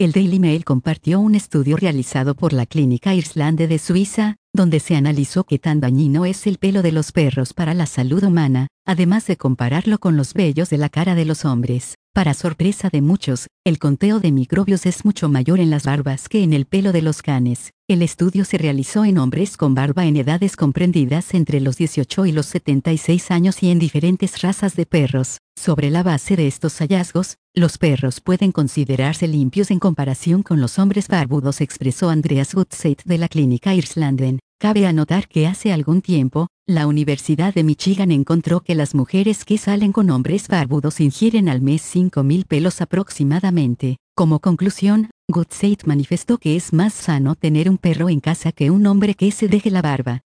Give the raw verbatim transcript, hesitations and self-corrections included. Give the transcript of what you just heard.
El Daily Mail compartió un estudio realizado por la Clínica Irlande de Suiza, donde se analizó qué tan dañino es el pelo de los perros para la salud humana, además de compararlo con los vellos de la cara de los hombres. Para sorpresa de muchos, el conteo de microbios es mucho mayor en las barbas que en el pelo de los canes. El estudio se realizó en hombres con barba en edades comprendidas entre los dieciocho y los setenta y seis años y en diferentes razas de perros. Sobre la base de estos hallazgos, los perros pueden considerarse limpios en comparación con los hombres barbudos, expresó Andreas Gutzeit de la Clínica Irlanden. Cabe anotar que hace algún tiempo, la Universidad de Michigan encontró que las mujeres que salen con hombres barbudos ingieren al mes cinco mil pelos aproximadamente. Como conclusión, Gutzeit manifestó que es más sano tener un perro en casa que un hombre que se deje la barba.